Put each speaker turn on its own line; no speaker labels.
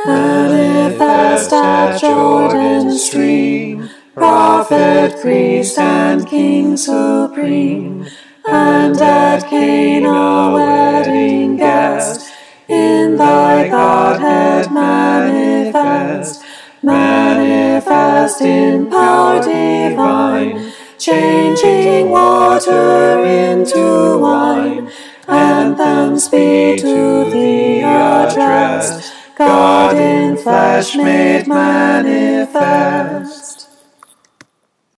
manifest at Jordan's stream, prophet, priest, and king supreme, and at Cana wedding guest, in thy Godhead manifest, manifest in power divine, changing water into wine, anthems be to thee addressed, God in flesh made manifest.